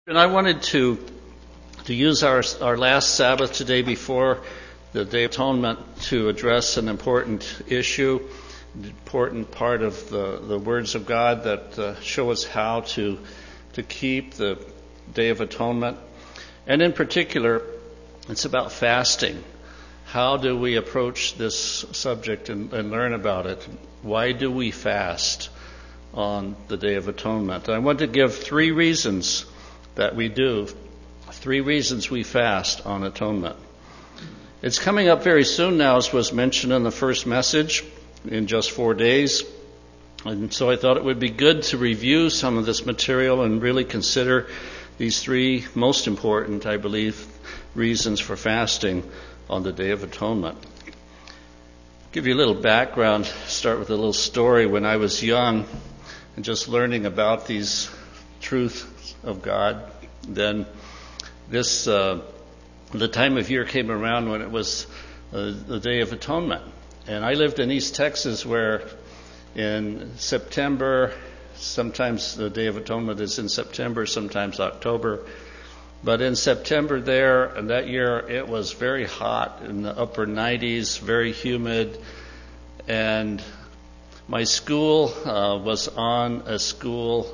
And I wanted to use our last Sabbath today before the Day of Atonement to address an important issue, an important part of the words of God that show us how to keep the Day of Atonement. And in particular, it's about fasting. How do we approach this subject and learn about it? Why do we fast on the Day of Atonement? I want to give three reasons that we do. Three reasons we fast on atonement. It's coming up very soon now, as was mentioned in the first message, in just 4 days. And so I thought it would be good to review some of this material and really consider these three most important, I believe, reasons for fasting on the Day of Atonement. Give you a little background, start with a little story. When I was young and just learning about these truths of God, then the time of year came around when it was the Day of Atonement. And I lived in East Texas, where in September, sometimes the Day of Atonement is in September, sometimes October. But in September there, and that year, it was very hot, in the upper 90s, very humid. And my school was on a school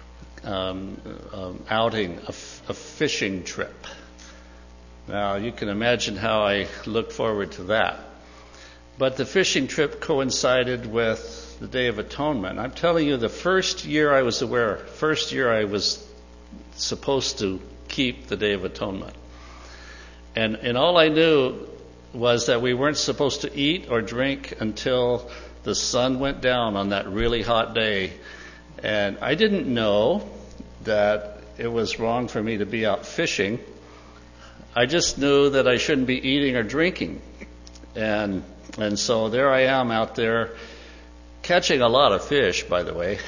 outing, a fishing trip. Now, you can imagine how I looked forward to that. But the fishing trip coincided with the Day of Atonement. I'm telling you, the first year I was supposed to keep the Day of Atonement. And all I knew was that we weren't supposed to eat or drink until the sun went down on that really hot day. And I didn't know that it was wrong for me to be out fishing. I just knew that I shouldn't be eating or drinking. And so there I am out there catching a lot of fish, by the way,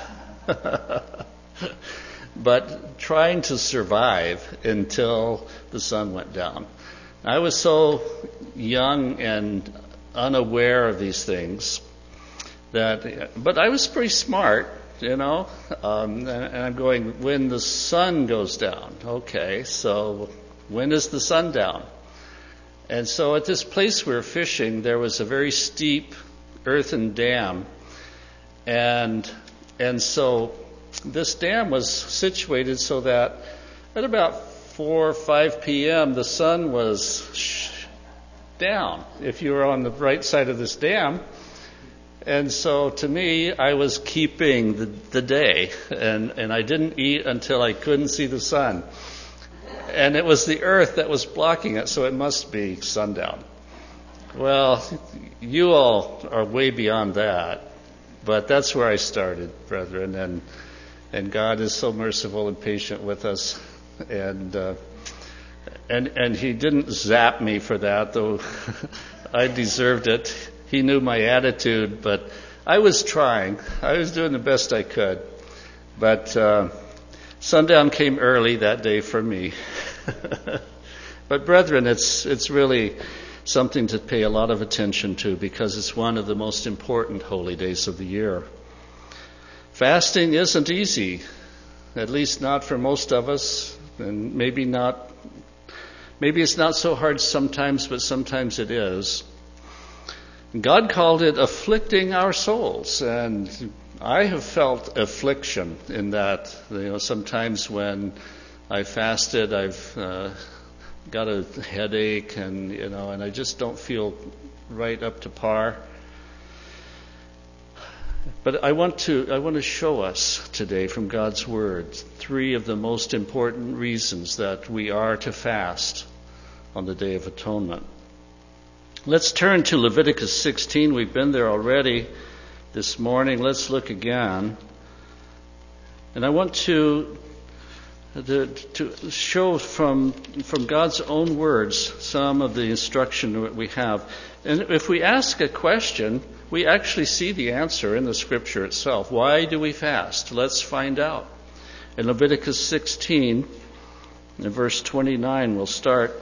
but trying to survive until the sun went down. I was so young and unaware of these things but I was pretty smart. And I'm going, when the sun goes down. Okay, so when is the sun down? And so at this place we were fishing, there was a very steep earthen dam. And so this dam was situated so that at about 4 or 5 p.m., the sun was down if you were on the right side of this dam. And so to me, I was keeping the day, and I didn't eat until I couldn't see the sun. And it was the earth that was blocking it, so it must be sundown. Well, you all are way beyond that, but that's where I started, brethren, and God is so merciful and patient with us, and He didn't zap me for that, though I deserved it. He knew my attitude, but I was trying. I was doing the best I could. But sundown came early that day for me. But brethren, it's really something to pay a lot of attention to, because it's one of the most important holy days of the year. Fasting isn't easy, at least not for most of us, and maybe it's not so hard sometimes, but sometimes it is. God called it afflicting our souls, and I have felt affliction in that. Sometimes when I fasted, I've got a headache, and I just don't feel right up to par. But I want to show us today from God's Word three of the most important reasons that we are to fast on the Day of Atonement. Let's turn to Leviticus 16. We've been there already this morning. Let's look again. And I want to show from God's own words some of the instruction that we have. And if we ask a question, we actually see the answer in the Scripture itself. Why do we fast? Let's find out. In Leviticus 16, in verse 29, we'll start.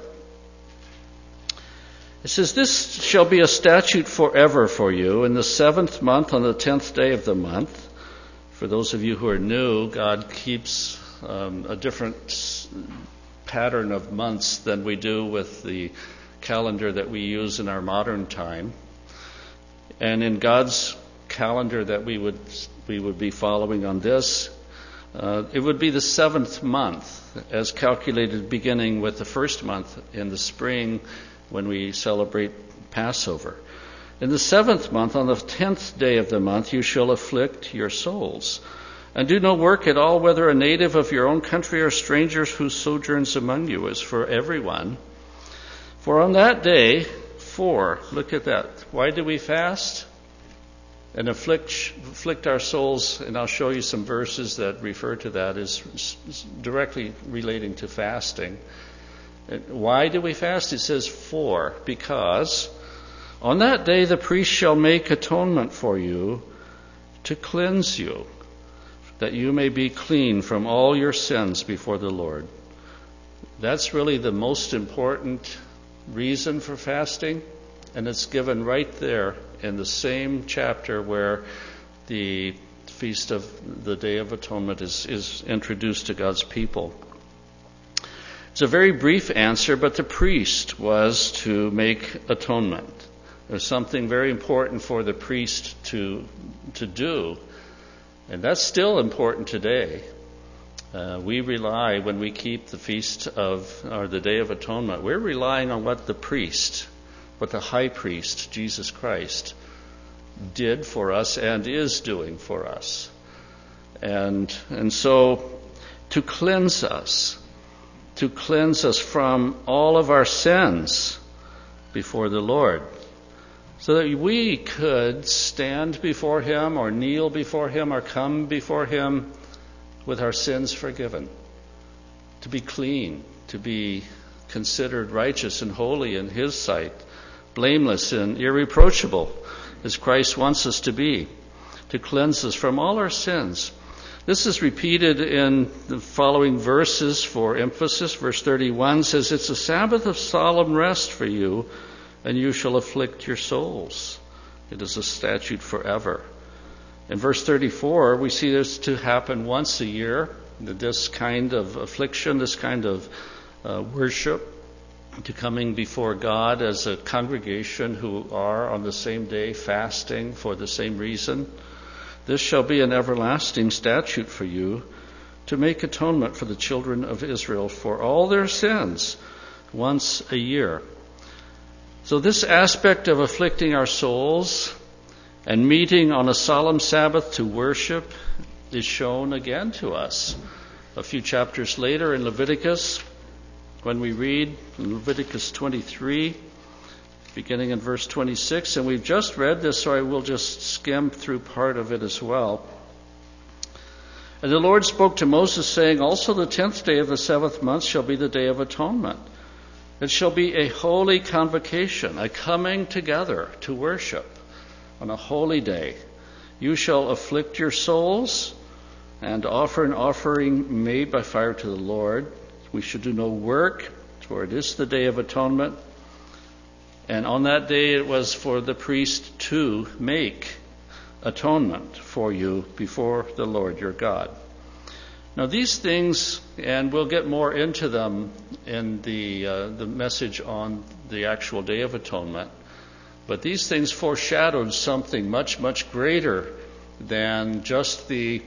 It says, "This shall be a statute forever for you. In the 7th month, on the 10th day of the month." For those of you who are new, God keeps a different pattern of months than we do with the calendar that we use in our modern time. And in God's calendar that we would be following on this, it would be the 7th month, as calculated beginning with the first month in the spring when we celebrate Passover. In the 7th month, on the 10th day of the month, you shall afflict your souls. And do no work at all, whether a native of your own country or strangers who sojourns among you, is for everyone. For on that day, look at that. Why do we fast? And afflict our souls, and I'll show you some verses that refer to that as directly relating to fasting. Why do we fast? It says because on that day the priest shall make atonement for you to cleanse you, that you may be clean from all your sins before the Lord. That's really the most important reason for fasting, and it's given right there in the same chapter where the feast of the Day of Atonement is introduced to God's people. It's a very brief answer, but the priest was to make atonement. There's something very important for the priest to do, and that's still important today. We rely, when we keep the feast or the Day of Atonement, we're relying on what the high priest, Jesus Christ, did for us and is doing for us. And so to cleanse us from all of our sins before the Lord, so that we could stand before Him or kneel before Him or come before Him with our sins forgiven, to be clean, to be considered righteous and holy in His sight, blameless and irreproachable, as Christ wants us to be, to cleanse us from all our sins. This is repeated in the following verses for emphasis. Verse 31 says, it's a Sabbath of solemn rest for you, and you shall afflict your souls. It is a statute forever. In verse 34, we see this to happen once a year, this kind of affliction, this kind of worship, to coming before God as a congregation who are on the same day fasting for the same reason. This shall be an everlasting statute for you, to make atonement for the children of Israel for all their sins once a year. So this aspect of afflicting our souls and meeting on a solemn Sabbath to worship is shown again to us a few chapters later in Leviticus, when we read in Leviticus 23, beginning in verse 26, and we've just read this, so I will just skim through part of it as well. And the Lord spoke to Moses, saying, also the 10th day of the 7th month shall be the Day of Atonement. It shall be a holy convocation, a coming together to worship on a holy day. You shall afflict your souls and offer an offering made by fire to the Lord. We should do no work, for it is the Day of Atonement. And on that day it was for the priest to make atonement for you before the Lord your God. Now these things, and we'll get more into them in the message on the actual Day of Atonement, but these things foreshadowed something much, much greater than just the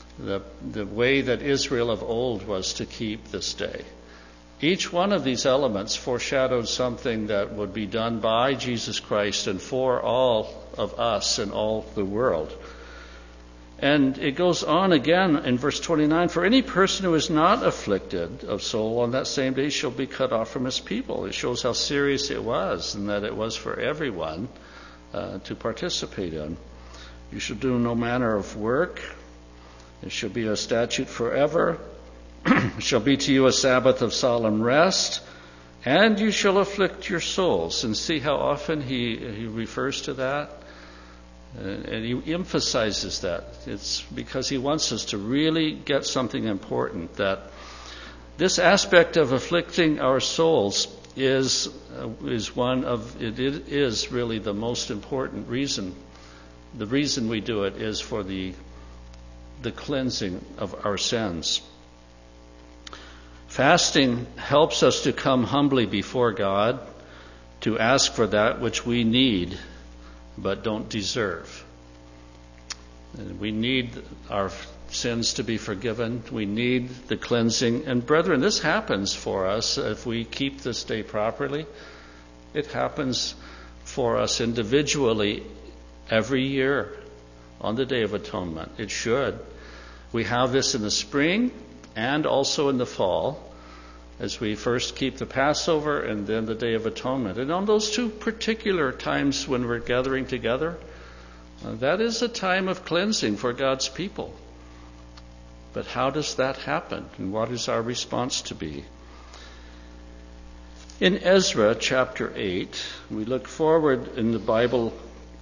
way that Israel of old was to keep this day. Each one of these elements foreshadowed something that would be done by Jesus Christ and for all of us and all the world. And it goes on again in verse 29, for any person who is not afflicted of soul on that same day shall be cut off from his people. It shows how serious it was and that it was for everyone to participate in. You shall do no manner of work. It shall be a statute forever. It shall be to you a Sabbath of solemn rest, and you shall afflict your souls. And see how often he refers to that? And he emphasizes that. It's because he wants us to really get something important, that this aspect of afflicting our souls is really the most important reason. The reason we do it is for the cleansing of our sins. Fasting helps us to come humbly before God, to ask for that which we need but don't deserve. And we need our sins to be forgiven. We need the cleansing. And brethren, this happens for us if we keep this day properly. It happens for us individually every year on the Day of Atonement. It should. We have this in the spring and also in the fall, as we first keep the Passover and then the Day of Atonement. And on those two particular times when we're gathering together, that is a time of cleansing for God's people. But how does that happen? And what is our response to be? In Ezra chapter 8, we look forward in the Bible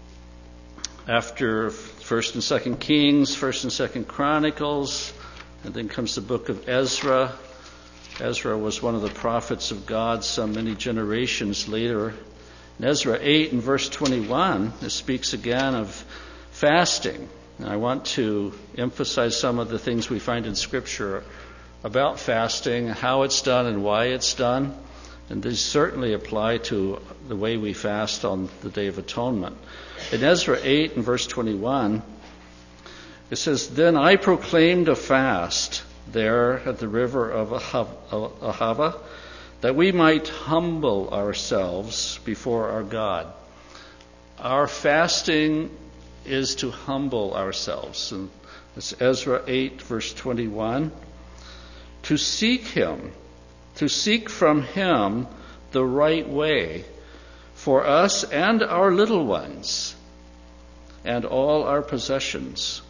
after 1st and 2nd Kings, 1st and 2nd Chronicles, and then comes the book of Ezra. Ezra was one of the prophets of God some many generations later. In Ezra 8 and verse 21, it speaks again of fasting. And I want to emphasize some of the things we find in Scripture about fasting, how it's done and why it's done. And these certainly apply to the way we fast on the Day of Atonement. In Ezra 8 and verse 21, it says, "Then I proclaimed a fast there at the river of Ahava, that we might humble ourselves before our God." Our fasting is to humble ourselves. And it's Ezra 8, verse 21. To seek Him, to seek from Him the right way for us and our little ones and all our possessions.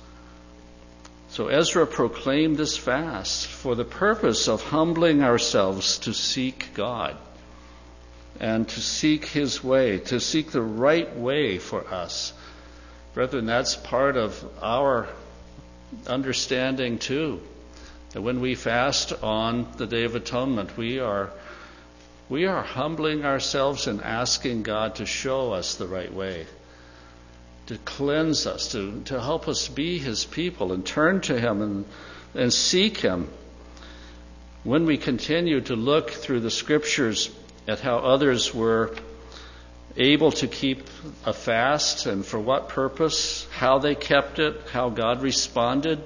So Ezra proclaimed this fast for the purpose of humbling ourselves to seek God and to seek His way, to seek the right way for us. Brethren, that's part of our understanding too. That when we fast on the Day of Atonement, we are humbling ourselves and asking God to show us the right way, to cleanse us, to help us be His people and turn to Him and seek Him. When we continue to look through the Scriptures at how others were able to keep a fast and for what purpose, how they kept it, how God responded,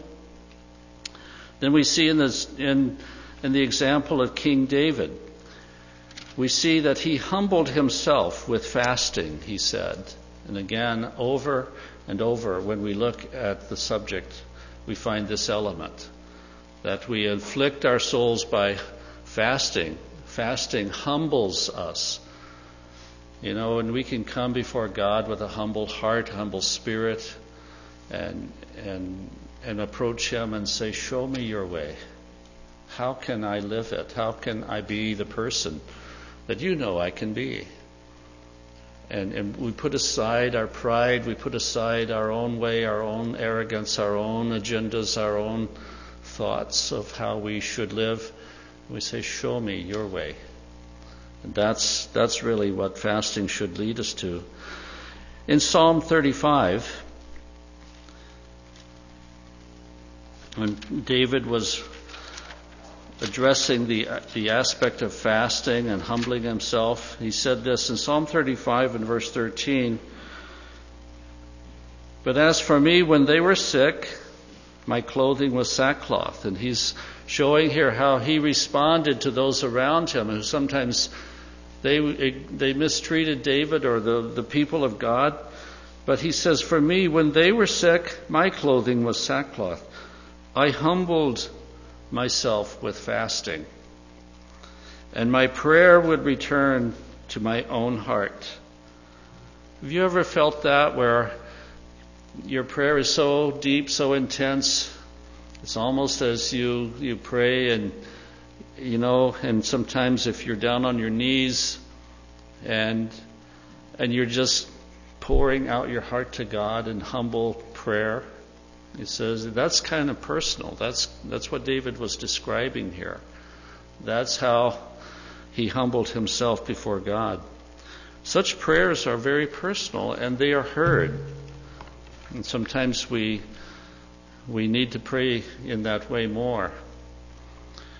then we see in the example of King David, we see that he humbled himself with fasting, he said. And again, over and over, when we look at the subject, we find this element, that we afflict our souls by fasting. Fasting humbles us. You know, and we can come before God with a humble heart, humble spirit, and approach Him and say, "Show me your way. How can I live it? How can I be the person that you know I can be?" And we put aside our pride, we put aside our own way, our own arrogance, our own agendas, our own thoughts of how we should live. We say, "Show me your way." And that's really what fasting should lead us to. In Psalm 35, when David was addressing the aspect of fasting and humbling himself, he said this in Psalm 35 and verse 13, "But as for me, when they were sick, my clothing was sackcloth." And he's showing here how he responded to those around him who sometimes they mistreated David or the people of God. But he says, "For me, when they were sick, my clothing was sackcloth. I humbled myself with fasting, and my prayer would return to my own heart." Have you ever felt that, where your prayer is so deep, so intense, it's almost as you pray and sometimes if you're down on your knees and you're just pouring out your heart to God in humble prayer, it says that's kind of personal. That's what David was describing here. That's how he humbled himself before God. Such prayers are very personal and they are heard. And sometimes we need to pray in that way more.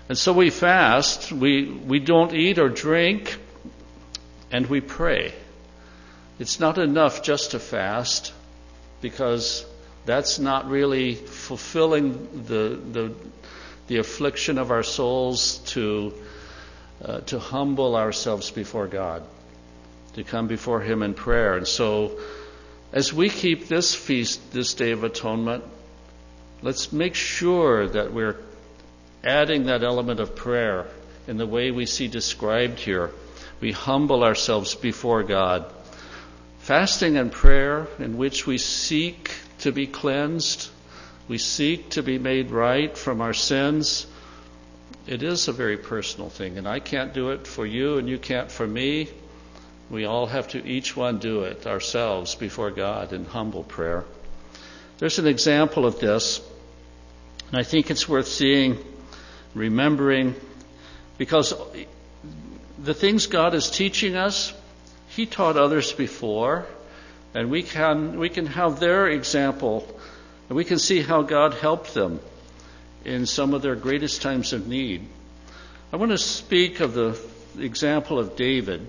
And so we fast, we don't eat or drink, and we pray. It's not enough just to fast, because that's not really fulfilling the affliction of our souls to humble ourselves before God, to come before Him in prayer. And so, as we keep this feast, this Day of Atonement, let's make sure that we're adding that element of prayer in the way we see described here. We humble ourselves before God. Fasting and prayer in which we seek to be cleansed, we seek to be made right from our sins. It is a very personal thing, and I can't do it for you and you can't for me. We all have to each one do it ourselves before God in humble prayer. There's an example of this, and I think it's worth seeing, remembering, because the things God is teaching us, He taught others before, and we can have their example, and we can see how God helped them in some of their greatest times of need. I want to speak of the example of David.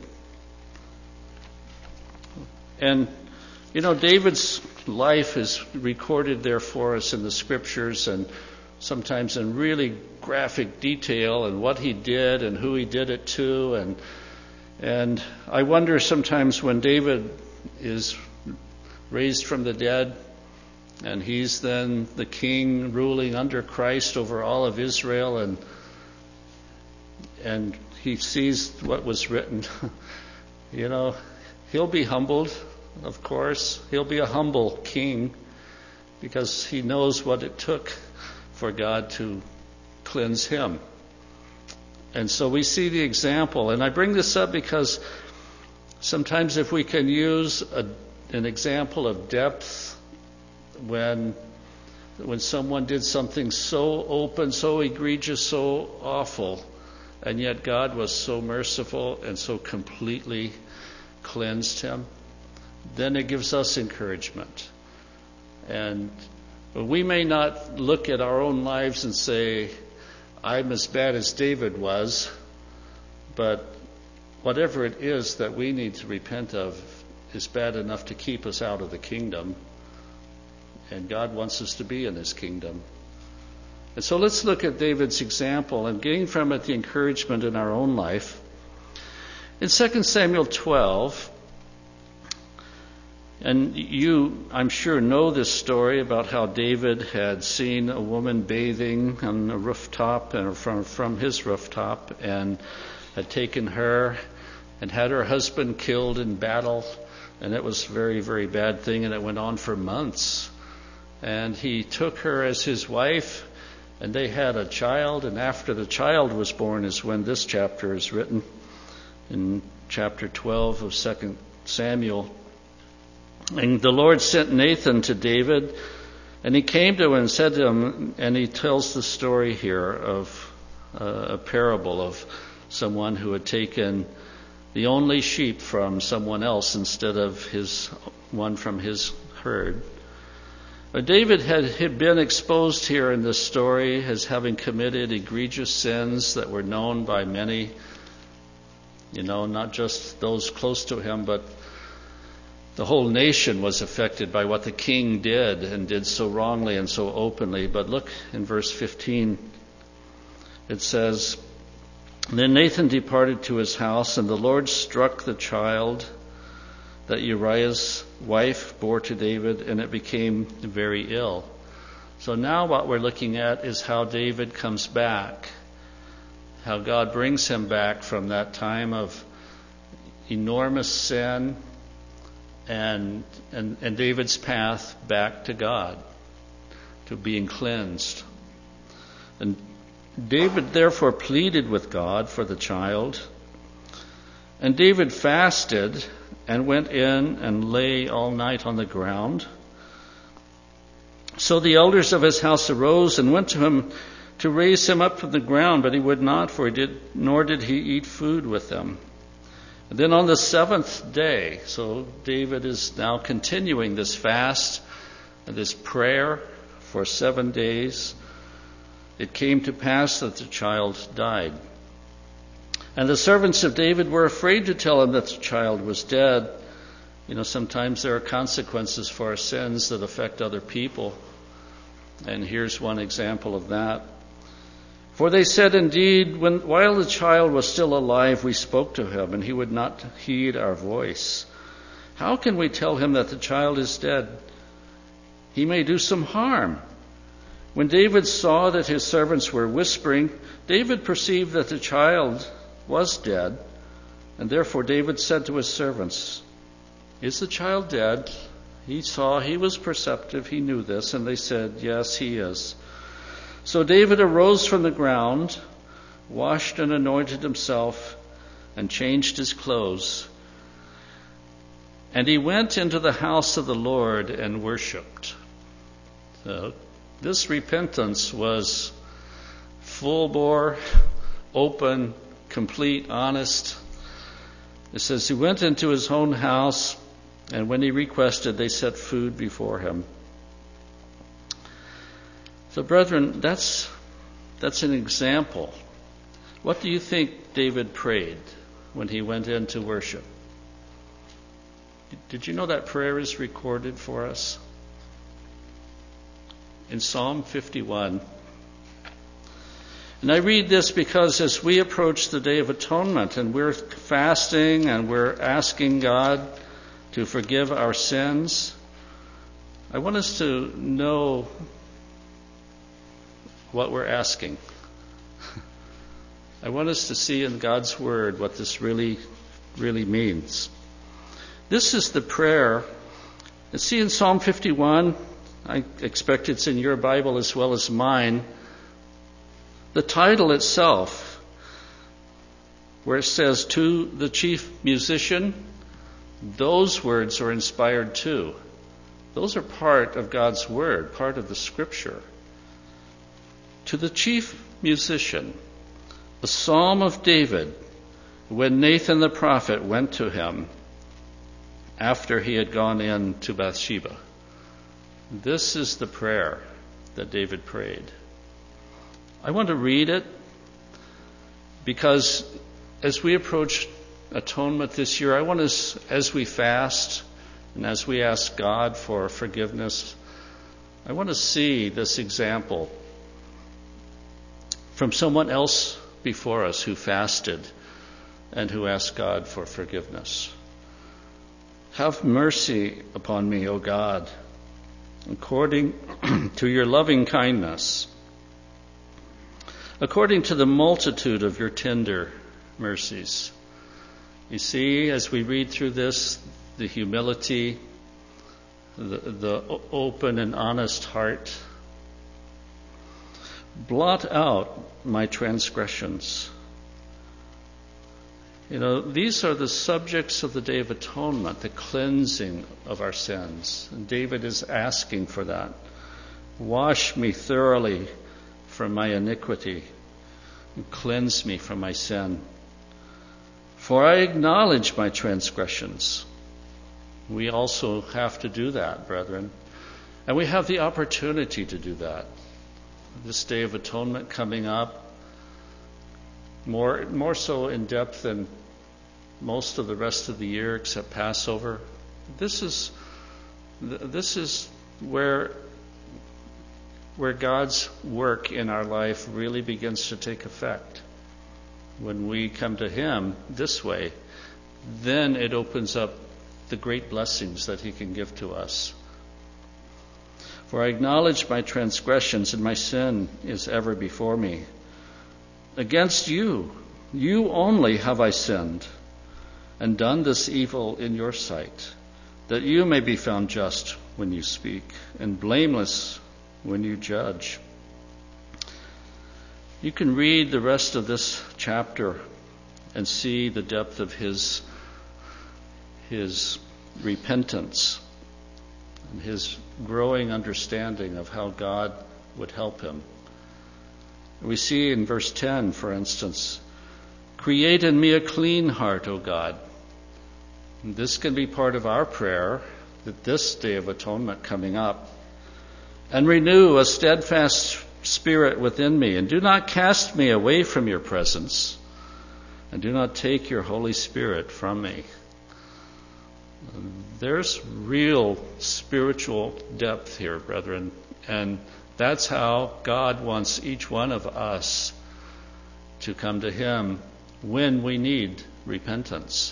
And, David's life is recorded there for us in the Scriptures, and sometimes in really graphic detail, and what he did and who he did it to. And I wonder sometimes when David is raised from the dead, and he's then the king ruling under Christ over all of Israel, and he sees what was written. He'll be humbled, of course. He'll be a humble king because he knows what it took for God to cleanse him. And so we see the example. And I bring this up because sometimes if we can use an example of depth when someone did something so open, so egregious, so awful, and yet God was so merciful and so completely cleansed him, then it gives us encouragement. And we may not look at our own lives and say, I'm as bad as David was, but whatever it is that we need to repent of is bad enough to keep us out of the kingdom. And God wants us to be in His kingdom. And so let's look at David's example and gain from it the encouragement in our own life. In 2 Samuel 12, and you, I'm sure, know this story about how David had seen a woman bathing on a rooftop, and from his rooftop, and had taken her and had her husband killed in battle. And it was a very, very bad thing, and it went on for months. And he took her as his wife, and they had a child, and after the child was born is when this chapter is written, in chapter 12 of 2 Samuel. And the Lord sent Nathan to David, and he came to him and said to him, and he tells the story here of a parable of someone who had taken the only sheep from someone else instead of one from his herd. But David had been exposed here in this story as having committed egregious sins that were known by many, not just those close to him, but the whole nation was affected by what the king did, and did so wrongly and so openly. But look in verse 15. It says, Then Nathan departed to his house, and the Lord struck the child that Uriah's wife bore to David, and it became very ill. So now what we're looking at is how David comes back, how God brings him back from that time of enormous sin and David's path back to God, to being cleansed. And David therefore pleaded with God for the child. And David fasted and went in and lay all night on the ground. So the elders of his house arose and went to him to raise him up from the ground, but he would not, nor did he eat food with them. And then on the seventh day, so David is now continuing this fast and this prayer for 7 days. it came to pass that the child died. And the servants of David were afraid to tell him that the child was dead. Sometimes there are consequences for our sins that affect other people. And here's one example of that. For they said, indeed, while the child was still alive, we spoke to him, and he would not heed our voice. How can we tell him that the child is dead? He may do some harm. When David saw that his servants were whispering, David perceived that the child was dead, and therefore David said to his servants, is the child dead? He was perceptive, he knew this, and they said, yes, he is. So David arose from the ground, washed and anointed himself, and changed his clothes. And he went into the house of the Lord and worshipped. So this repentance was full bore, open, complete, honest. It says he went into his own house, and when he requested, they set food before him. So, brethren, that's an example. What do you think David prayed when he went in to worship? Did you know that prayer is recorded for us? In Psalm 51. And I read this because as we approach the Day of Atonement and we're fasting and we're asking God to forgive our sins, I want us to know what we're asking. I want us to see in God's Word what this really, really means. This is the prayer. And see in Psalm 51, I expect it's in your Bible as well as mine, the title itself, where it says, to the chief musician, those words are inspired too. Those are part of God's Word, part of the Scripture. To the chief musician, a psalm of David, when Nathan the prophet went to him after he had gone in to Bathsheba. This is the prayer that David prayed. I want to read it because as we approach atonement this year, I want us, as we fast and as we ask God for forgiveness, I want to see this example from someone else before us who fasted and who asked God for forgiveness. Have mercy upon me, O God, according to your loving kindness, according to the multitude of your tender mercies. You see, as we read through this, the humility, the open and honest heart. Blot out my transgressions. These are the subjects of the Day of Atonement, the cleansing of our sins. And David is asking for that. Wash me thoroughly from my iniquity and cleanse me from my sin. For I acknowledge my transgressions. We also have to do that, brethren. And we have the opportunity to do that. This Day of Atonement coming up, more so in depth than most of the rest of the year except Passover. This is where God's work in our life really begins to take effect. When we come to Him this way, then it opens up the great blessings that He can give to us. For I acknowledge my transgressions, and my sin is ever before me. Against you only have I sinned, and done this evil in your sight, that you may be found just when you speak, and blameless when you judge. You can read the rest of this chapter and see the depth of his repentance and his growing understanding of how God would help him. We see in verse 10, for instance, create in me a clean heart, O God. And this can be part of our prayer that this Day of Atonement coming up. And renew a steadfast Spirit within me, and do not cast me away from your presence, and do not take your Holy Spirit from me. There's real spiritual depth here, brethren, and that's how God wants each one of us to come to Him when we need repentance.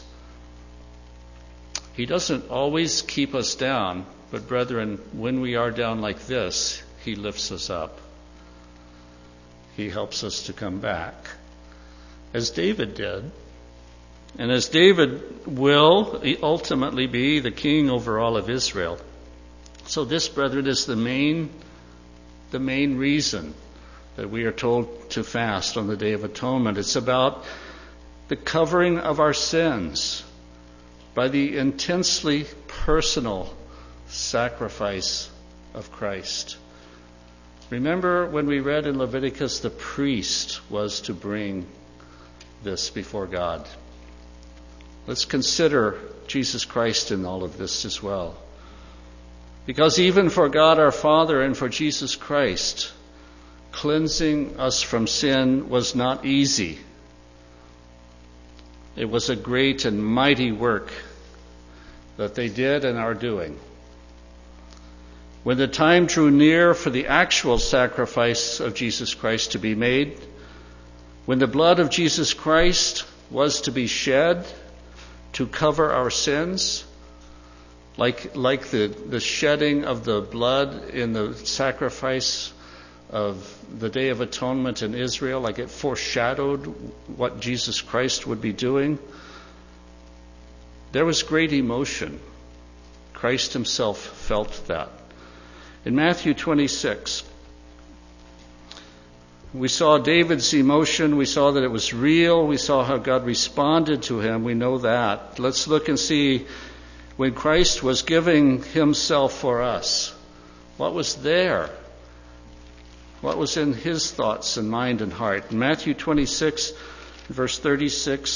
He doesn't always keep us down, but brethren, when we are down like this, He lifts us up. He helps us to come back, as David did. And as David will ultimately be the king over all of Israel. So this, brethren, is the main reason that we are told to fast on the Day of Atonement. It's about the covering of our sins by the intensely personal sacrifice of Christ. Remember when we read in Leviticus, the priest was to bring this before God. Let's consider Jesus Christ in all of this as well. Because even for God our Father and for Jesus Christ, cleansing us from sin was not easy. It was a great and mighty work that they did and are doing. When the time drew near for the actual sacrifice of Jesus Christ to be made, when the blood of Jesus Christ was to be shed to cover our sins, like the shedding of the blood in the sacrifice of the Day of Atonement in Israel, like it foreshadowed what Jesus Christ would be doing, there was great emotion. Christ Himself felt that. In Matthew 26, we saw David's emotion. We saw that it was real. We saw how God responded to him. We know that. Let's look and see when Christ was giving Himself for us. What was there? What was in His thoughts and mind and heart? In Matthew 26, verse 36,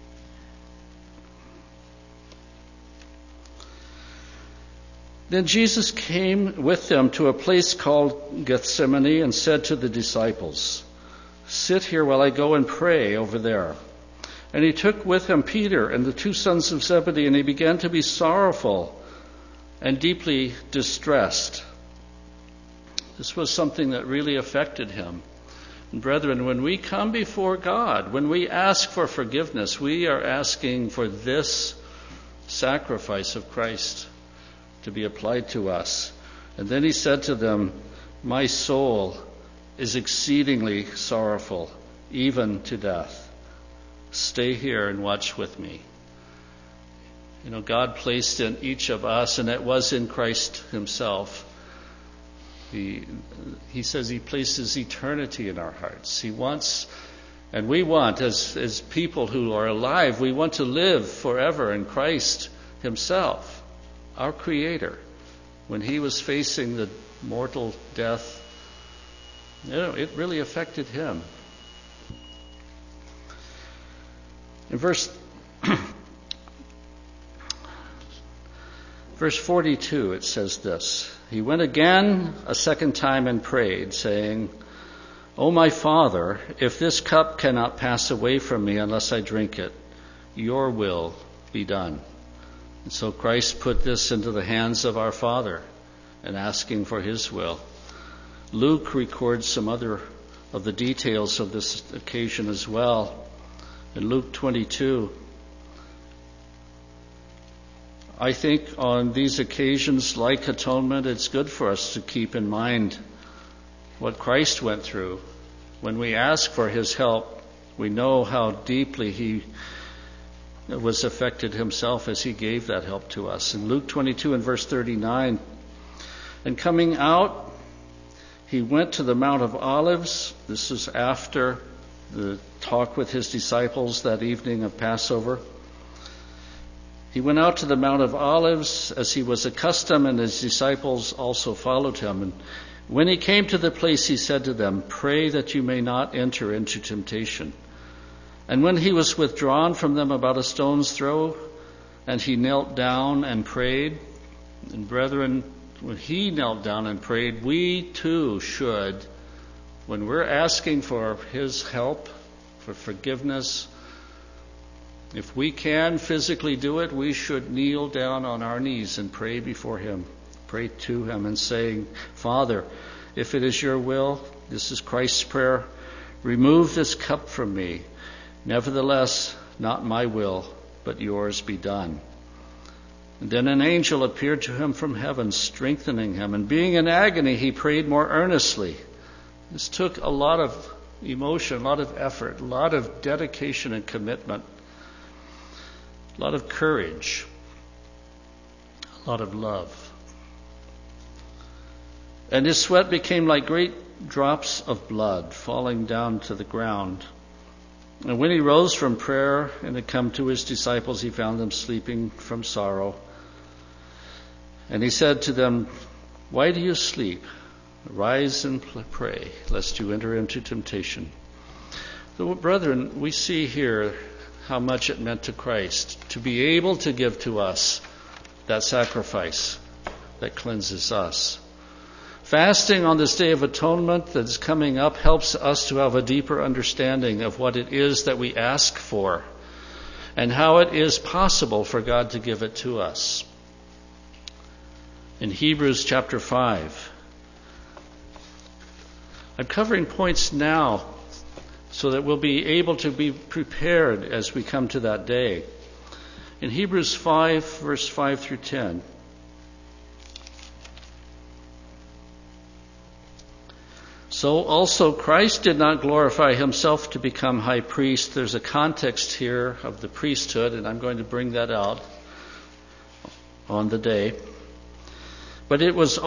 then Jesus came with them to a place called Gethsemane and said to the disciples, sit here while I go and pray over there. And He took with Him Peter and the two sons of Zebedee, and He began to be sorrowful and deeply distressed. This was something that really affected Him. And brethren, when we come before God, when we ask for forgiveness, we are asking for this sacrifice of Christ to be applied to us. And then He said to them, my soul is exceedingly sorrowful, even to death. Stay here and watch with me. You know, God placed in each of us, and it was in Christ Himself. He says He places eternity in our hearts. He wants, and we want, as people who are alive, we want to live forever in Christ Himself. Our Creator, when He was facing the mortal death, it really affected Him. In verse 42, it says this, He went again a second time and prayed, saying, O my Father, if this cup cannot pass away from me unless I drink it, your will be done. And so Christ put this into the hands of our Father and asking for His will. Luke records some other of the details of this occasion as well. In Luke 22, I think on these occasions, like atonement, it's good for us to keep in mind what Christ went through. When we ask for His help, we know how deeply He was affected Himself as He gave that help to us. In Luke 22 and verse 39, and coming out, He went to the Mount of Olives. This is after the talk with His disciples that evening of Passover. He went out to the Mount of Olives as He was accustomed, and His disciples also followed Him. And when He came to the place, He said to them, pray that you may not enter into temptation. And when He was withdrawn from them about a stone's throw, and He knelt down and prayed, and brethren, when He knelt down and prayed, we too should when we're asking for His help, for forgiveness, if we can physically do it, we should kneel down on our knees and pray before Him, pray to Him and saying, Father, if it is your will, this is Christ's prayer, remove this cup from me. Nevertheless, not my will, but yours be done. And then an angel appeared to him from heaven, strengthening him. And being in agony, he prayed more earnestly. This took a lot of emotion, a lot of effort, a lot of dedication and commitment, a lot of courage, a lot of love. And his sweat became like great drops of blood falling down to the ground. And when he rose from prayer and had come to his disciples, he found them sleeping from sorrow. And he said to them, why do you sleep? Rise and pray, lest you enter into temptation. So, brethren, we see here how much it meant to Christ to be able to give to us that sacrifice that cleanses us. Fasting on this Day of Atonement that is coming up helps us to have a deeper understanding of what it is that we ask for and how it is possible for God to give it to us. In Hebrews chapter 5, I'm covering points now so that we'll be able to be prepared as we come to that day. In Hebrews 5, verse 5 through 10, so also Christ did not glorify himself to become high priest. There's a context here of the priesthood, and I'm going to bring that out on the day. But it was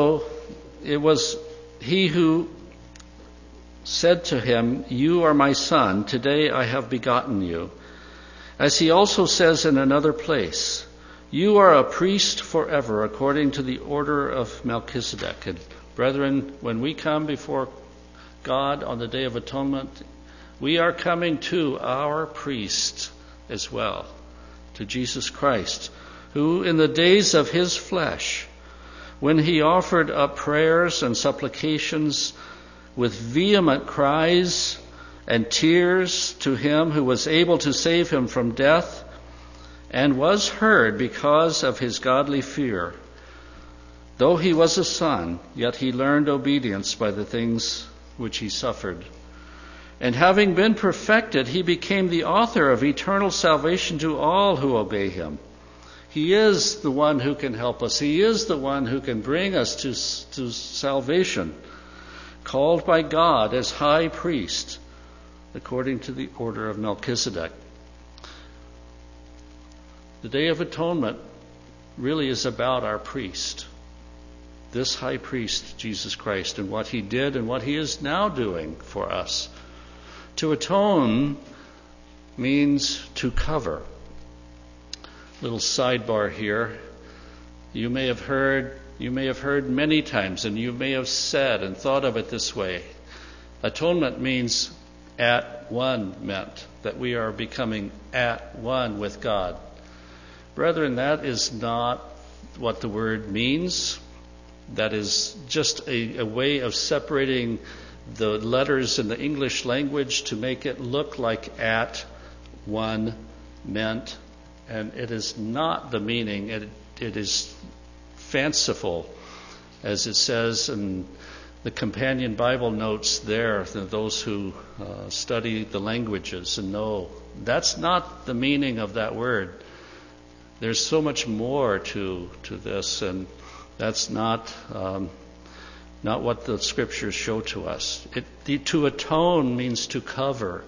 he who said to him, you are my son, today I have begotten you. As he also says in another place, you are a priest forever according to the order of Melchizedek. And brethren, when we come before God on the Day of Atonement, we are coming to our priest as well, to Jesus Christ, who in the days of his flesh, when he offered up prayers and supplications with vehement cries and tears to him who was able to save him from death, and was heard because of his godly fear. Though he was a son, yet he learned obedience by the things which he suffered. And having been perfected, he became the author of eternal salvation to all who obey him. He is the one who can help us. He is the one who can bring us to salvation, called by God as high priest, according to the order of Melchizedek. The Day of Atonement really is about our priest, this high priest, Jesus Christ, and what he did and what he is now doing for us. To atone means to cover. Little sidebar here. You may have heard many times, and you may have said and thought of it this way. Atonement means at one, meant that we are becoming at one with God. Brethren, that is not what the word means. That is just a way of separating the letters in the English language to make it look like at one meant. And it is not the meaning. It is fanciful, as it says in the companion Bible notes there, those who study the languages and know. That's not the meaning of that word. There's so much more to this, and that's not what the scriptures show to us. To atone means to cover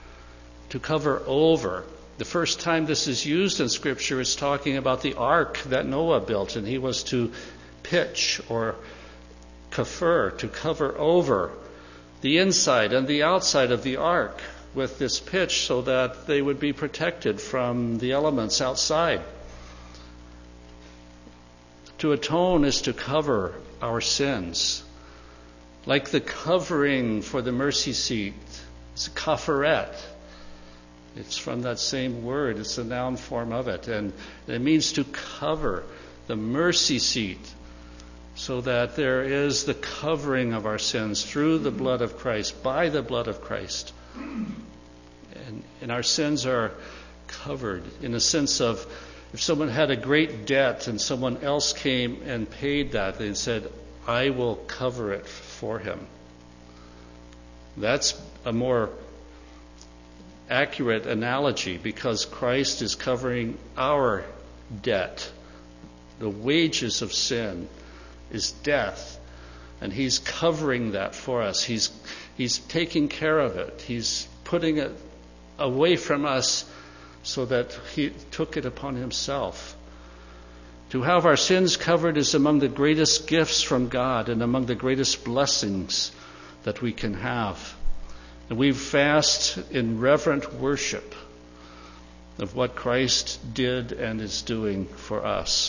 over. The first time this is used in Scripture is talking about the ark that Noah built, and he was to pitch or kafir, to cover over the inside and the outside of the ark with this pitch so that they would be protected from the elements outside. To atone is to cover our sins. Like the covering for the mercy seat, it's a kaferet. It's from that same word. It's the noun form of it. And it means to cover the mercy seat so that there is the covering of our sins through the blood of Christ, by the blood of Christ. And our sins are covered in the sense of, if someone had a great debt and someone else came and paid that, they said, I will cover it for him. That's a more accurate analogy, because Christ is covering our debt. The wages of sin is death, and he's covering that for us. He's taking care of it. He's putting it away from us so that he took it upon himself. To have our sins covered is among the greatest gifts from God and among the greatest blessings that we can have. And we fast in reverent worship of what Christ did and is doing for us.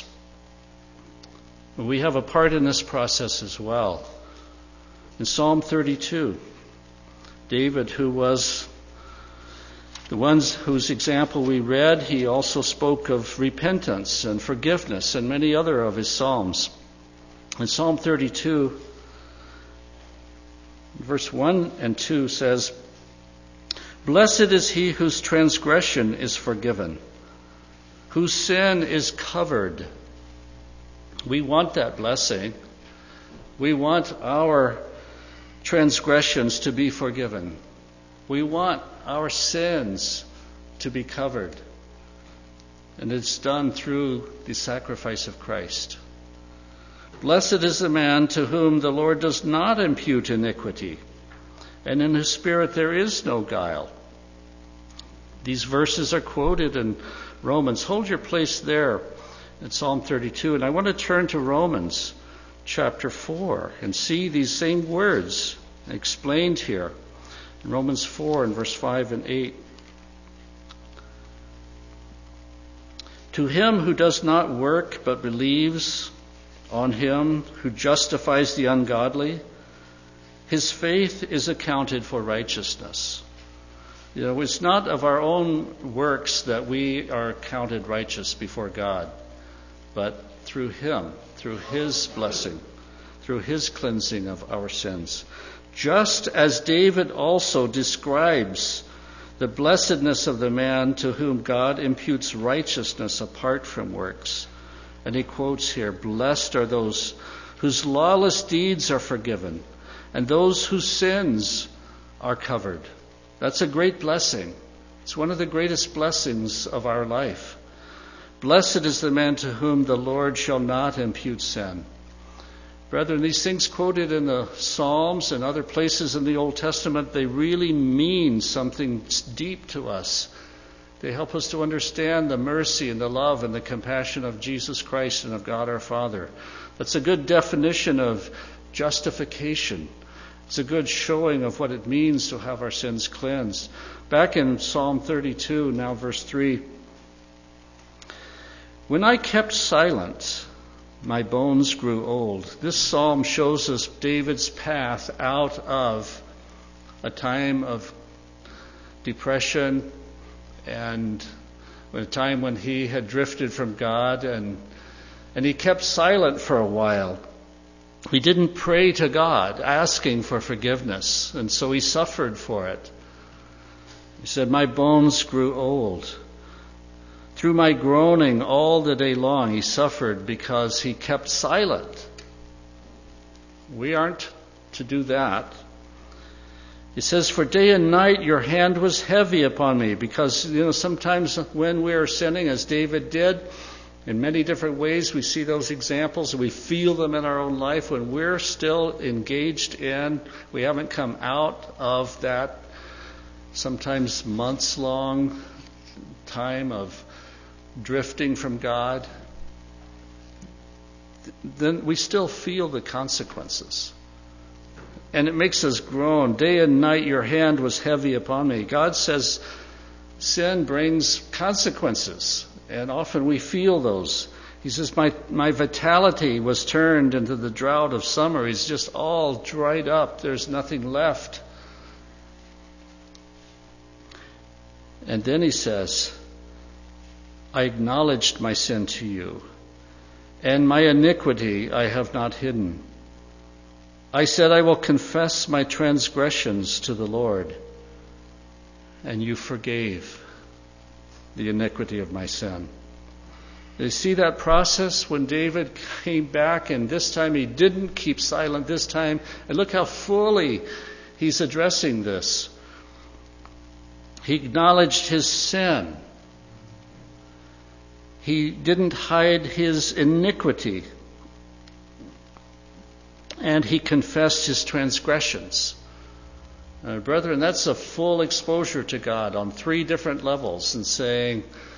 We have a part in this process as well. In Psalm 32, David, who was the ones whose example we read, he also spoke of repentance and forgiveness and many other of his psalms. In Psalm 32, verse 1 and 2 says, Blessed is he whose transgression is forgiven, whose sin is covered. We want that blessing. We want our transgressions to be forgiven. We want our sins to be covered. And it's done through the sacrifice of Christ. Blessed is the man to whom the Lord does not impute iniquity, and in whose spirit there is no guile. These verses are quoted in Romans. Hold your place there in Psalm 32. And I want to turn to Romans chapter 4 and see these same words explained here. In Romans 4 and verse 5 and 8. To him who does not work but believes on him who justifies the ungodly, his faith is accounted for righteousness. You know, it's not of our own works that we are counted righteous before God, but through him, through his blessing, through his cleansing of our sins. Just as David also describes the blessedness of the man to whom God imputes righteousness apart from works. And he quotes here, Blessed are those whose lawless deeds are forgiven, and those whose sins are covered. That's a great blessing. It's one of the greatest blessings of our life. Blessed is the man to whom the Lord shall not impute sin. Brethren, these things quoted in the Psalms and other places in the Old Testament, they really mean something deep to us. They help us to understand the mercy and the love and the compassion of Jesus Christ and of God our Father. That's a good definition of justification. It's a good showing of what it means to have our sins cleansed. Back in Psalm 32, now verse 3. When I kept silent, my bones grew old. This psalm shows us David's path out of a time of depression and a time when he had drifted from God, and he kept silent for a while. He didn't pray to God asking for forgiveness, and so he suffered for it. He said, my bones grew old. Through my groaning all the day long, he suffered because he kept silent. We aren't to do that. He says, for day and night your hand was heavy upon me, because, sometimes when we are sinning, as David did, in many different ways, we see those examples, we feel them in our own life when we're still engaged in, we haven't come out of that sometimes months-long time of drifting from God, then we still feel the consequences. And it makes us groan. Day and night your hand was heavy upon me. God says sin brings consequences, and often we feel those. He says, my vitality was turned into the drought of summer. It's just all dried up. There's nothing left. And then he says, I acknowledged my sin to you, and my iniquity I have not hidden. I said, I will confess my transgressions to the Lord, and you forgave the iniquity of my sin. You see that process when David came back, and this time he didn't keep silent this time. And look how fully he's addressing this. He acknowledged his sin. He didn't hide his iniquity. And he confessed his transgressions. Brethren, that's a full exposure to God on 3 different levels, and saying,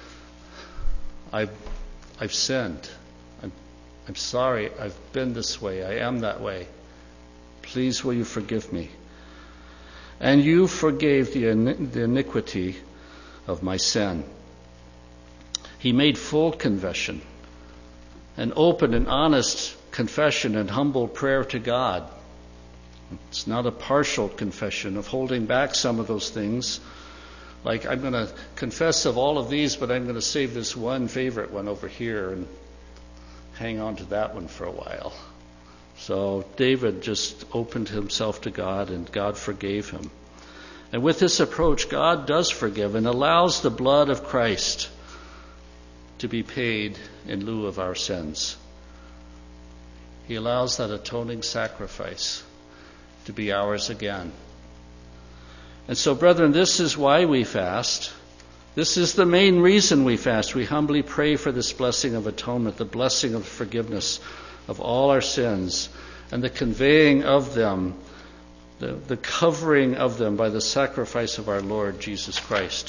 I've sinned. I'm sorry. I've been this way. I am that way. Please, will you forgive me? And you forgave the iniquity of my sin. He made full confession, an open and honest confession and humble prayer to God. It's not a partial confession of holding back some of those things. Like, I'm going to confess of all of these, but I'm going to save this one favorite one over here and hang on to that one for a while. So David just opened himself to God, and God forgave him. And with this approach, God does forgive and allows the blood of Christ to be paid in lieu of our sins. He allows that atoning sacrifice to be ours again. And so, brethren, this is why we fast. This is the main reason we fast. We humbly pray for this blessing of atonement, the blessing of forgiveness of all our sins, and the conveying of them, the covering of them by the sacrifice of our Lord Jesus Christ.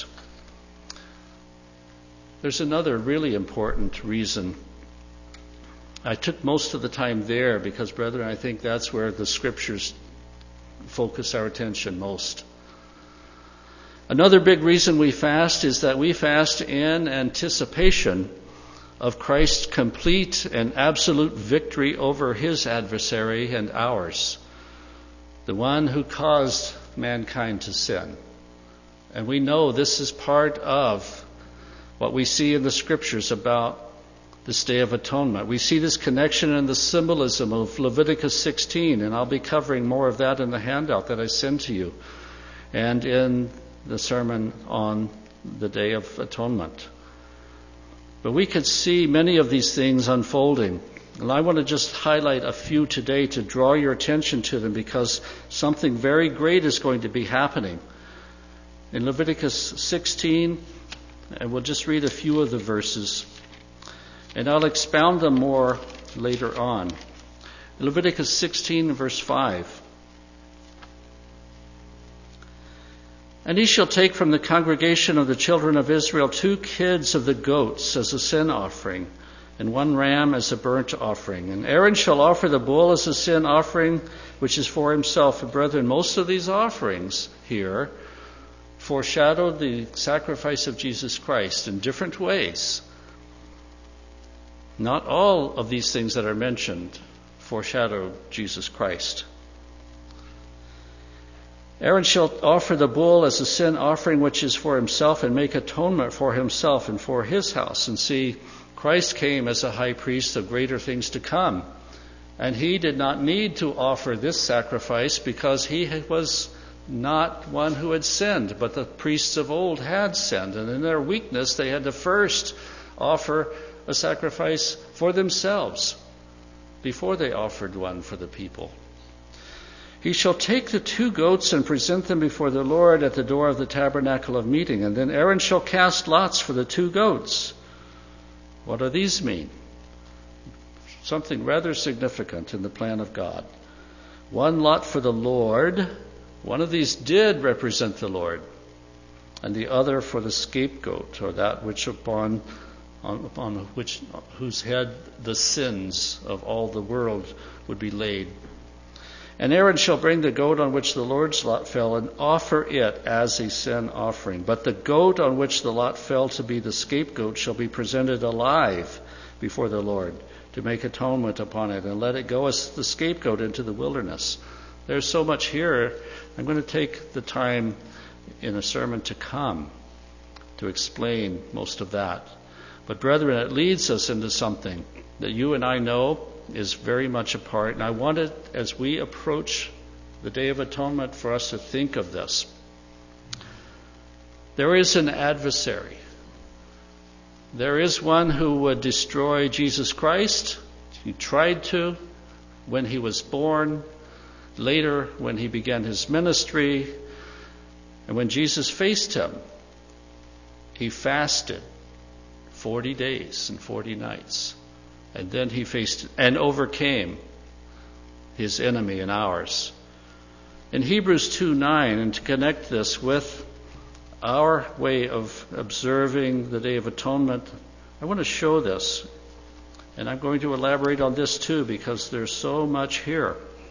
There's another really important reason. I took most of the time there because, brethren, I think that's where the Scriptures focus our attention most. Another big reason we fast is that we fast in anticipation of Christ's complete and absolute victory over his adversary and ours, the one who caused mankind to sin. And we know this is part of what we see in the Scriptures about this Day of Atonement. We see this connection in the symbolism of Leviticus 16, and I'll be covering more of that in the handout that I send to you, and in the sermon on the Day of Atonement. But we could see many of these things unfolding. And I want to just highlight a few today to draw your attention to them, because something very great is going to be happening. In Leviticus 16, and we'll just read a few of the verses, and I'll expound them more later on. Leviticus 16, verse 5. And he shall take from the congregation of the children of Israel 2 kids of the goats as a sin offering, and 1 ram as a burnt offering. And Aaron shall offer the bull as a sin offering, which is for himself. And brethren, most of these offerings here foreshadowed the sacrifice of Jesus Christ in different ways. Not all of these things that are mentioned foreshadow Jesus Christ. Aaron shall offer the bull as a sin offering, which is for himself, and make atonement for himself and for his house. And see, Christ came as a high priest of greater things to come. And he did not need to offer this sacrifice because he was not one who had sinned, but the priests of old had sinned. And in their weakness, they had to first offer a sacrifice for themselves before they offered one for the people. He shall take the 2 goats and present them before the Lord at the door of the tabernacle of meeting. And then Aaron shall cast lots for the 2 goats. What do these mean? Something rather significant in the plan of God. 1 lot for the Lord. One of these did represent the Lord. And the other for the scapegoat, or that which whose head the sins of all the world would be laid. And Aaron shall bring the goat on which the Lord's lot fell and offer it as a sin offering. But the goat on which the lot fell to be the scapegoat shall be presented alive before the Lord to make atonement upon it, and let it go as the scapegoat into the wilderness. There's so much here. I'm going to take the time in a sermon to come to explain most of that. But brethren, it leads us into something. that you and I know is very much a part. And I wanted, as we approach the Day of Atonement, for us to think of this. There is an adversary. There is one who would destroy Jesus Christ. He tried to when he was born, later when he began his ministry, and when Jesus faced him, he fasted 40 days and 40 nights. And then he faced and overcame his enemy and ours. In Hebrews 2:9, and to connect this with our way of observing the Day of Atonement, I want to show this. And I'm going to elaborate on this too, because there's so much here.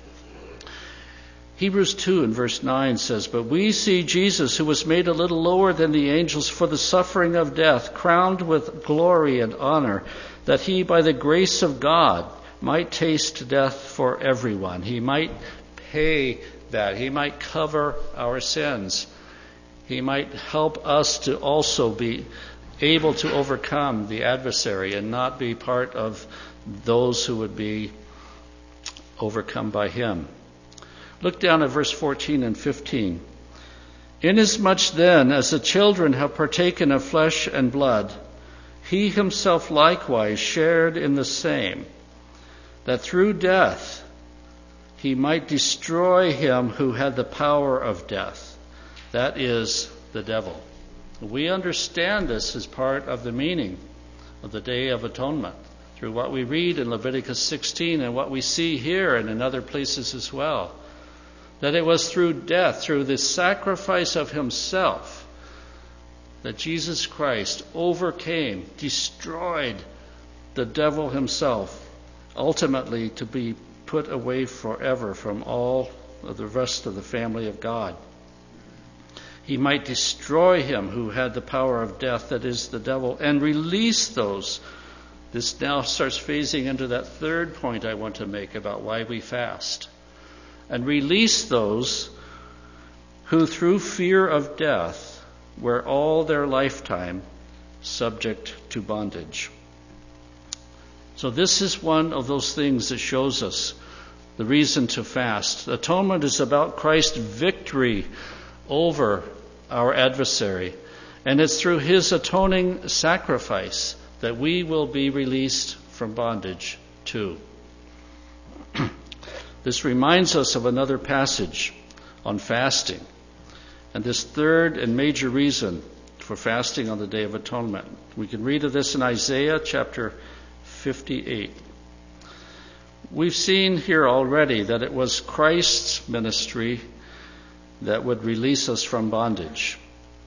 Hebrews 2 and verse 9 says, "But we see Jesus, who was made a little lower than the angels for the suffering of death, crowned with glory and honor, that he, by the grace of God, might taste death for everyone." He might pay that. He might cover our sins. He might help us to also be able to overcome the adversary and not be part of those who would be overcome by him. Look down at verse 14 and 15. "Inasmuch then as the children have partaken of flesh and blood, he himself likewise shared in the same, that through death he might destroy him who had the power of death, that is, the devil." We understand this as part of the meaning of the Day of Atonement through what we read in Leviticus 16 and what we see here and in other places as well. That it was through death, through the sacrifice of himself, that Jesus Christ overcame, destroyed the devil himself, ultimately to be put away forever from all of the rest of the family of God. He might destroy him who had the power of death, that is, the devil, and release those. This now starts phasing into that third point I want to make about why we fast. And release those who through fear of death were all their lifetime subject to bondage. So this is one of those things that shows us the reason to fast. Atonement is about Christ's victory over our adversary. And it's through his atoning sacrifice that we will be released from bondage too. This reminds us of another passage on fasting. And this third and major reason for fasting on the Day of Atonement. We can read of this in Isaiah chapter 58. We've seen here already that it was Christ's ministry that would release us from bondage.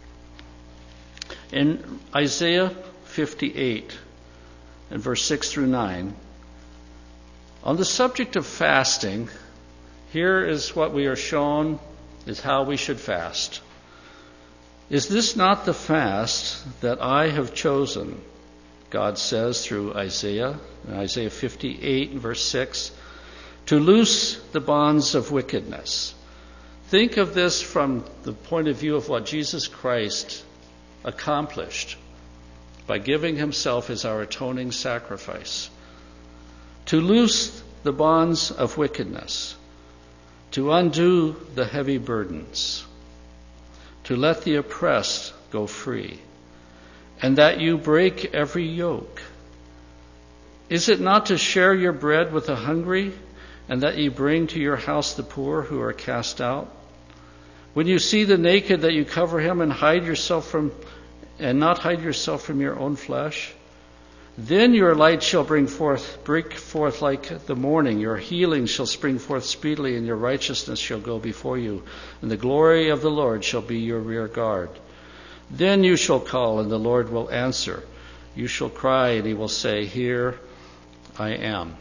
In Isaiah 58, and verse 6 through 9, on the subject of fasting, here is what we are shown is how we should fast. "Is this not the fast that I have chosen?" God says through Isaiah, in Isaiah 58 and verse 6, "to loose the bonds of wickedness." Think of this from the point of view of what Jesus Christ accomplished by giving himself as our atoning sacrifice. To loose the bonds of wickedness, to undo the heavy burdens, to let the oppressed go free, and that you break every yoke. Is it not to share your bread with the hungry, and that you bring to your house the poor who are cast out? When you see the naked, that you cover him and not hide yourself from your own flesh? Then your light shall break forth like the morning. Your healing shall spring forth speedily, and your righteousness shall go before you. And the glory of the Lord shall be your rear guard. Then you shall call, and the Lord will answer. You shall cry, and he will say, "Here I am."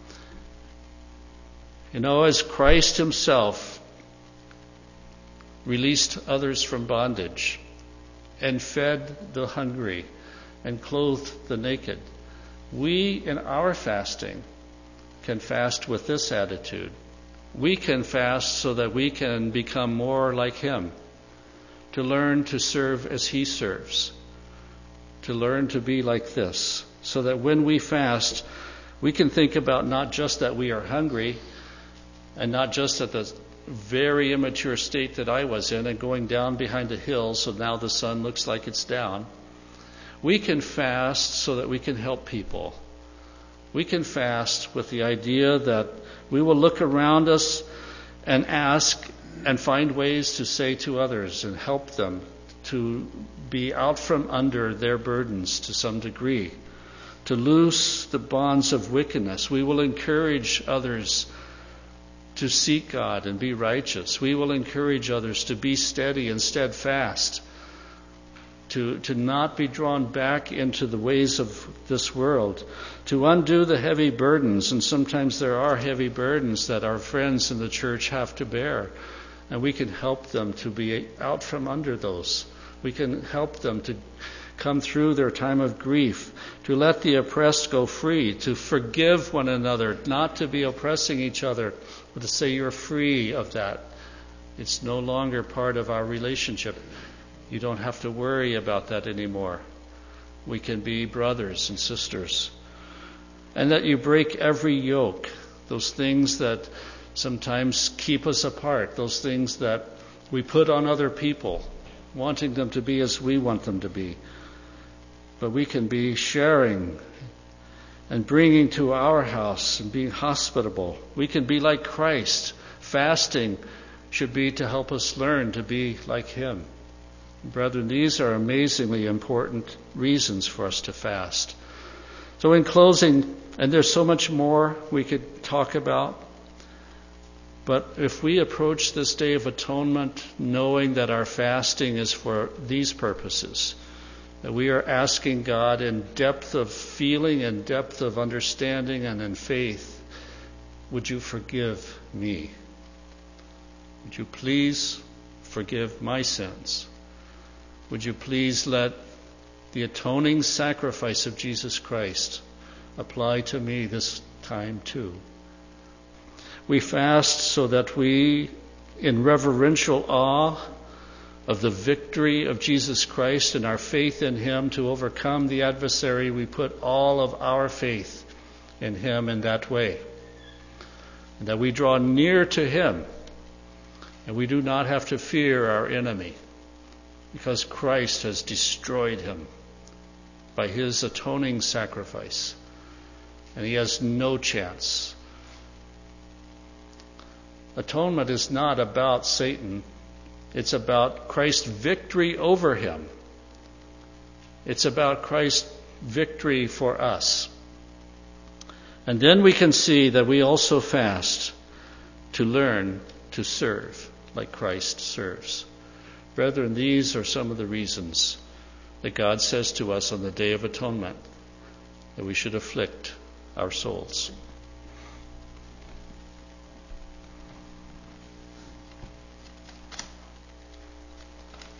You know, as Christ himself released others from bondage and fed the hungry and clothed the naked, we in our fasting can fast with this attitude. We can fast so that we can become more like him, to learn to serve as he serves, to learn to be like this, so that when we fast, We can think about not just that we are hungry, and not just at the very immature state that I was in and going down behind a hill, so now the sun looks like it's down. We can fast so that we can help people. We can fast with the idea that we will look around us and ask and find ways to say to others and help them to be out from under their burdens to some degree, to loose the bonds of wickedness. We will encourage others to seek God and be righteous. We will encourage others to be steady and steadfast, to not be drawn back into the ways of this world, to undo the heavy burdens. And sometimes there are heavy burdens that our friends in the church have to bear, and we can help them to be out from under those. We can help them to come through their time of grief, to let the oppressed go free, to forgive one another, not to be oppressing each other, but to say you're free of that. It's no longer part of our relationship. You don't have to worry about that anymore. We can be brothers and sisters. And that you break every yoke, those things that sometimes keep us apart, those things that we put on other people, wanting them to be as we want them to be. But we can be sharing and bringing to our house and being hospitable. We can be like Christ. Fasting should be to help us learn to be like Him. Brethren, these are amazingly important reasons for us to fast. So in closing, and there's so much more we could talk about, but if we approach this Day of Atonement knowing that our fasting is for these purposes, that we are asking God in depth of feeling and depth of understanding and in faith, would you forgive me? Would you please forgive my sins? Would you please let the atoning sacrifice of Jesus Christ apply to me this time too? We fast so that we, in reverential awe of the victory of Jesus Christ and our faith in Him to overcome the adversary, we put all of our faith in Him in that way. And that we draw near to Him, and we do not have to fear our enemy, because Christ has destroyed him by His atoning sacrifice, and he has no chance. Atonement is not about Satan. It's about Christ's victory over him. It's about Christ's victory for us. And then we can see that we also fast to learn to serve like Christ serves. Brethren, these are some of the reasons that God says to us on the Day of Atonement that we should afflict our souls.